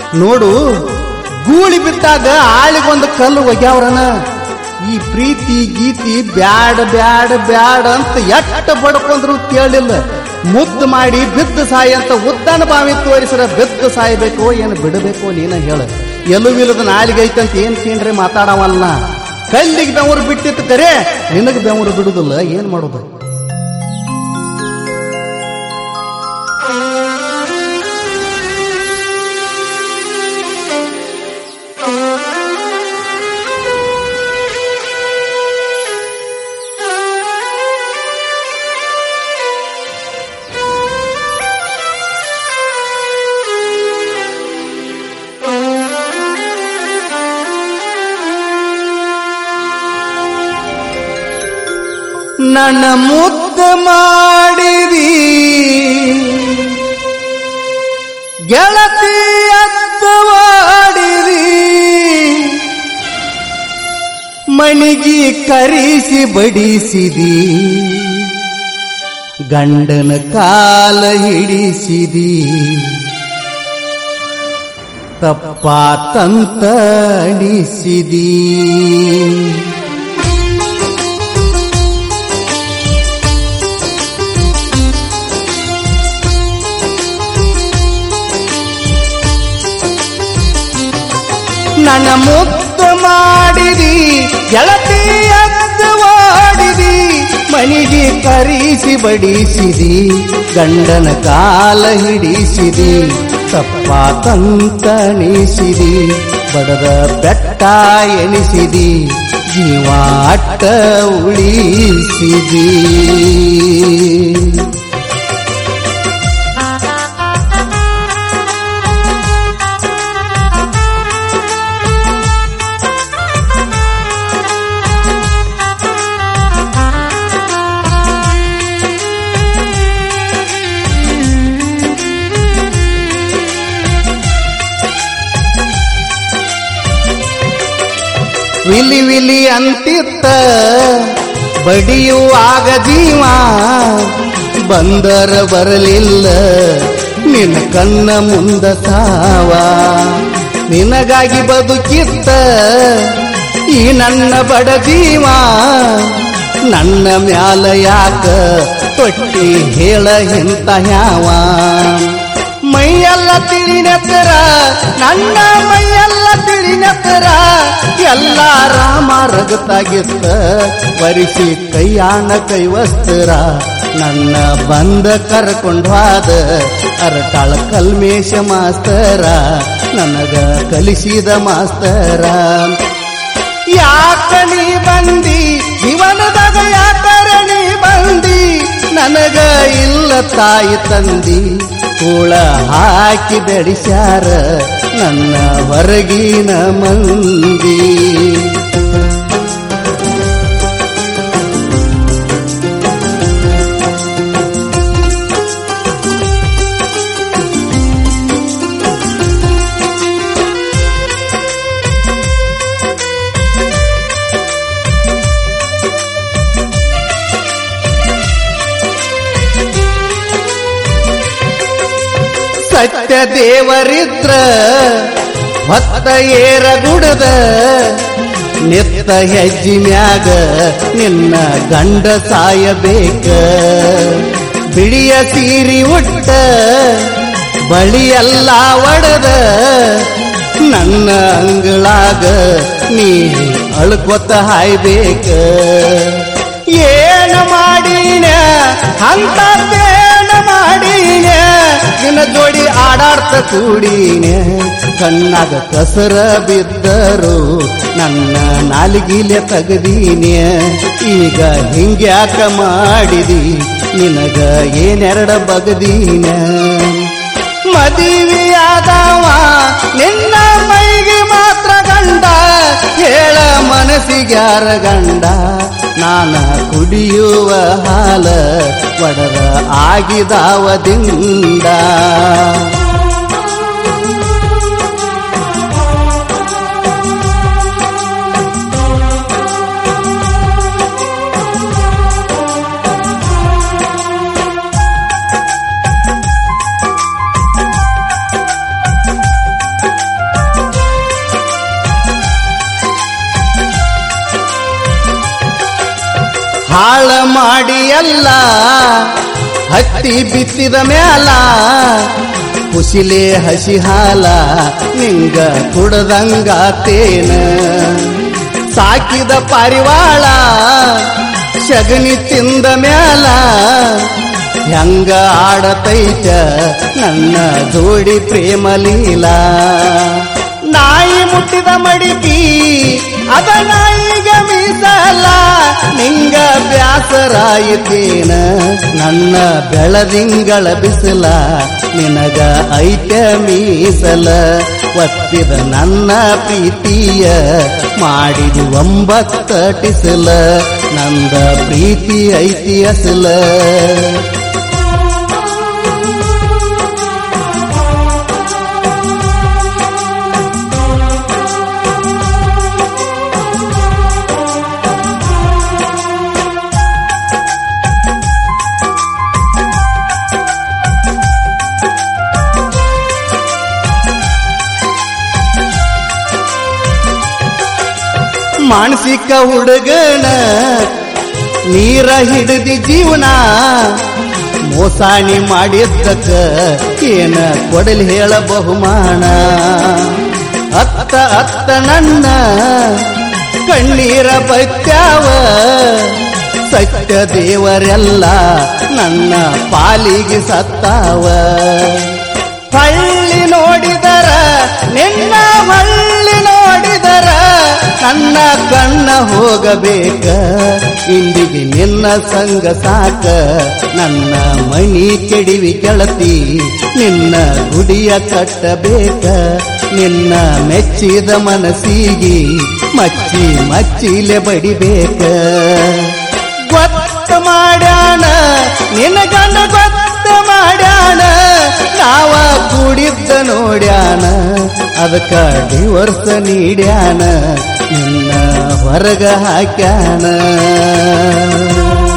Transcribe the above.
ನೋಡು ಗೂಳಿ ಬಿದ್ದಾಗ ಆಳಿಗೊಂದು ಕಲ್ಲು ಒಗ್ಯಾವ್ರನ. ಈ ಪ್ರೀತಿ ಗೀತಿ ಬ್ಯಾಡ ಬ್ಯಾಡ ಬ್ಯಾಡ ಅಂತ ಎಟ್ಟ ಬಡ್ಕೊಂಡ್ರು ಕೇಳಿಲ್ಲ. ಮುದ್ದು ಮಾಡಿ ಬಿದ್ದು ಸಾಯಿ ಅಂತ ಉದ್ದಾನ ಬಾವಿ ತೋರಿಸ್ರ ಬಿದ್ದು ಸಾಯ್ಬೇಕೋ ಏನು ಬಿಡಬೇಕೋ ನೀನ ಹೇಳ. ಎಲುವಿಲ್ಲದ ನಾಲಿಗೆ ಐತಂತ ಏನ್ ಕೇಂದ್ರೆ ಮಾತಾಡವಲ್ಲ. ಕಲ್ಲಿಗೆ ಬೆವರು ಬಿಟ್ಟಿತ್ತು ಕರೆ ನಿನಗೆ ಬೆವರು ಬಿಡುದಿಲ್ಲ, ಏನ್ ಮಾಡೋದು? ನನ್ನ ಮುದ್ದು ಮಾಡಿದಿ ಗೆಳತಿ ಅತ್ತವಾಡಿರಿ, ಮಣಿಗಿ ಕರಿಸಿ ಬಡಿಸಿದಿ, ಗಂಡನ ಕಾಲ ಹಿಡಿಸಿದಿ, ತಪ್ಪಾತಂತ ಅನಿಸಿದಿ. ನನ್ನ ಮುದ್ದು ಮಾಡಿದಿ ಗೆಳತಿ ಅತ್ತವಾಡಿದಿ, ಮಣಿಗೆ ಕರಿಸಿ ಬಡಿಸಿದಿ, ಗಂಡನ ಕಾಲ ಹಿಡಿಸಿದಿ, ತಪ್ಪಾತಂತ ಅನಿಸಿದಿ, ಬಡದ ಬೆಟ್ಟ ಎನಿಸಿದಿ, ಜೀವ ಅಟ್ಟ ಉಳಿಸಿದಿ. ವಿಲಿ ವಿಲಿ ಅಂತಿತ್ತ ಬಡಿಯುವಾಗ ಜೀವ, ಬಂದರ ಬರಲಿಲ್ಲ ನಿನ್ನ ಕಣ್ಣ ಮುಂದ ಸಾವ. ನಿನಗಾಗಿ ಬದುಕಿತ್ತ ಈ ನನ್ನ ಬಡ ಜೀವ, ನನ್ನ ಮ್ಯಾಲ ಯಾಕ ತೊಟ್ಟಿ ಹೇಳ ಇಂತ ಯಾವ. ಮೈಯೆಲ್ಲ ತಿಳಿನೆತ್ತರ ನನ್ನ ಮೈಯೆಲ್ಲ ತಿಳಿನೆತ್ತರ, ಎಲ್ಲ ರಾಮ ರಗತಾಗಿತ್ತ ವರಿಸಿ ಕೈಯಾಣ ಕೈವಸ್ತರ. ನನ್ನ ಬಂದ ಕರ್ಕೊಂಡ್ವಾದ ಅರಟಾಳ ಕಲ್ಮೇಶ ಮಾಸ್ತರ, ನನಗ ಕಲಿಸಿದ ಮಾಸ್ತರ. ಯಾಕ ನೀ ಬಂದಿ ಜೀವನದಾಗ, ಯಾಕರ ನೀ ಬಂದಿ, ನನಗ ಇಲ್ಲ ತಾಯಿ ತಂದಿ, ಕೂಳ ಹಾಕಿ ಬೆಡಿಸ್ಯಾರ ನನ್ನ ಹೊರಗಿನ ಮಂದಿ. ಸತ್ಯ ದೇವರಿದ್ರ ಹೊತ್ತ ಏರ ಗುಡದ, ನಿತ್ತ ಹೆಜ್ಜಿ ಮ್ಯಾಗ ನಿನ್ನ ಗಂಡ ಸಾಯಬೇಕ. ಬಿಳಿಯ ಸೀರಿ ಉಟ್ಟ ಬಳಿಯೆಲ್ಲ ಒಡದ, ನನ್ನ ಅಂಗಳಾಗ ನೀ ಅಳ್ಕೊತ ಹಾಯ್ಬೇಕ. ಏನ ಮಾಡೀನ ಅಂತೇನ ಮಾಡೀನ, ನಿನ್ನ ಜೋಡಿ ಆಡಾಡ್ತ ಕೂಡೀನೆ, ಕಣ್ಣಾಗ ಕಸರ ಬಿದ್ದರು ನನ್ನ ನಾಲಿಗಿಲೆ ತಗದೀನೆ. ಈಗ ಹಿಂಗ್ಯಾಕ ಮಾಡಿದಿ ನಿನಗ ಏನೆರಡ ಬಗದೀನ. ಮದುವೆಯಾದವ ನಿನ್ನ ಮೈಗೆ ಮಾತ್ರ ಗಂಡ, ಹೇಳ ಮನಸ್ಸಿಗ್ಯಾರ ಗಂಡ. ನಾನ ಕುಡಿಯುವ ಹಾಲ ಒಡರ ಆಗಿದಾವದಿಂದ. ಹಾಳ ಮಾಡಿ ಎಲ್ಲ ಹತ್ತಿ ಬಿತ್ತಿದ ಮ್ಯಾಲ ಕುಶಿಲೆ ಹಸಿ ಹಾಲ ನಿಂಗ ಕುಡದಂಗಾತೇನ ಸಾಕಿದ ಪಾರಿವಾಳ ಶಗನಿ ತಿಂದ ಮ್ಯಾಲ ಹೆಂಗ ಆಡತೈತ ನನ್ನ ಜೋಡಿ ಪ್ರೇಮ ಲೀಲಾ ನಾಯಿ ಮುಟ್ಟಿದ ಮಡಿಕಿ ಅದ ನಾಯಿಗ ಮೀಸಲ ನಿಂಗ ಬ್ಯಾಸರಾಯಿತೇನ ನನ್ನ ಬೆಳದಿಂಗಳ ಬಿಸಿಲ ನಿನಗ ಐತ ಮೀಸಲ ಒತ್ತಿದ ನನ್ನ ಪ್ರೀತಿಯ ಮಾಡಿದು 9 ಟಿಸಲ ನಂದ ಪ್ರೀತಿ ಐತಿ ಅಸಲ ಮಾನಸಿಕ ಹುಡುಗನ ನೀರ ಹಿಡಿದಿ ಜೀವನ ಮೋಸಾಣಿ ಮಾಡಿದ್ದಕ್ಕ ಏನ ಕೊಡಲಿ ಹೇಳ ಬಹುಮಾನ ಅತ್ತ ನನ್ನ ಕಣ್ಣೀರ ಬತ್ಯಾವ ಸತ್ಯ ದೇವರೆಲ್ಲ ನನ್ನ ಪಾಲಿಗೆ ಸತ್ತಾವ ಹಳ್ಳಿ ನೋಡಿದರ ನಿನ್ನ ಹಳ್ಳಿ ನೋಡಿದರ ನನ್ನ ಕಣ್ಣ ಹೋಗಬೇಕ ಇಂದಿಗೆ ನಿನ್ನ ಸಂಗ ಸಾಕ ನನ್ನ ಮನಿ ಕೆಡಿವಿ ಗೆಳತಿ ನಿನ್ನ ಗುಡಿಯ ಕಟ್ಟಬೇಕ ನಿನ್ನ ಮೆಚ್ಚಿದ ಮನಸ್ಸಿಗೆ ಮಚ್ಚಿಲೆ ಬಡಿಬೇಕ ಗೊತ್ತ ಮಾಡ್ಯಾಣ ನಿನ್ನ ಗಂಡ ಗೊತ್ತ ಮಾಡ್ಯಾಣ ನಾವ ಕೂಡಿದ್ದ ನೋಡ್ಯಾನ ಅದಕ್ಕ ಡಿವೋರ್ಸ್ ನೀಡ್ಯಾನ ನಿನ್ನ ಹೊರಗ ಹಾಕ್ಯಾನ